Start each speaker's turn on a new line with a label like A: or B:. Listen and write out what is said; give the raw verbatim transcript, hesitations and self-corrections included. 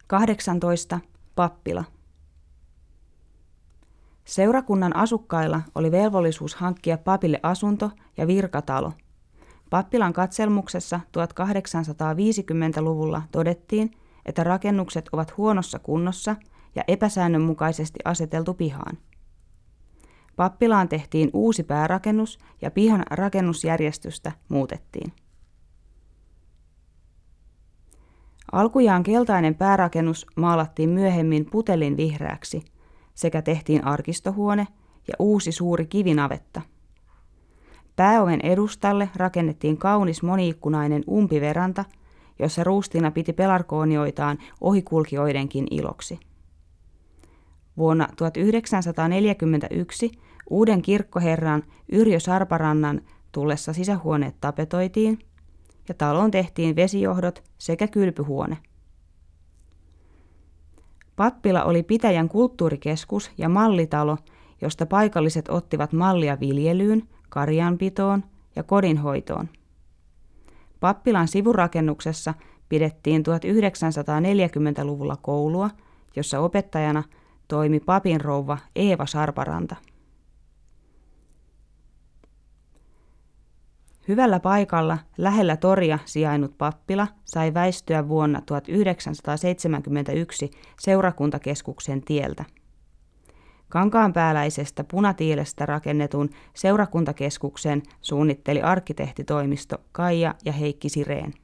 A: kahdeksantoista. Pappila. Seurakunnan asukkailla oli velvollisuus hankkia papille asunto ja virkatalo. Pappilan katselmuksessa tuhatkahdeksansataaviisikymmentäluvulla todettiin, että rakennukset ovat huonossa kunnossa ja epäsäännönmukaisesti aseteltu pihaan. Pappilaan tehtiin uusi päärakennus ja pihan rakennusjärjestystä muutettiin. Alkujaan keltainen päärakennus maalattiin myöhemmin putelin vihreäksi sekä tehtiin arkistohuone ja uusi suuri kivinavetta. Pääoven edustalle rakennettiin kaunis moniikkunainen umpiveranta, jossa Ruustina piti pelargoonioitaan ohikulkijoidenkin iloksi. Vuonna tuhatyhdeksänsataaneljäkymmentäyksi uuden kirkkoherran Yrjö Sarparannan tullessa sisähuoneet tapetoitiin ja taloon tehtiin vesijohdot sekä kylpyhuone. Pappila oli pitäjän kulttuurikeskus ja mallitalo, josta paikalliset ottivat mallia viljelyyn, karjanpitoon ja kodinhoitoon. Pappilan sivurakennuksessa pidettiin tuhatyhdeksänsataaneljäkymmentäluvulla koulua, jossa opettajana toimi papinrouva Eeva Sarparanta. Hyvällä paikalla lähellä toria sijainnut pappila sai väistyä vuonna tuhatyhdeksänsataaseitsemänkymmentäyksi seurakuntakeskuksen tieltä. Kankaanpääläisestä punatiilestä rakennetun seurakuntakeskuksen suunnitteli arkkitehtitoimisto Kaija ja Heikki Sireen.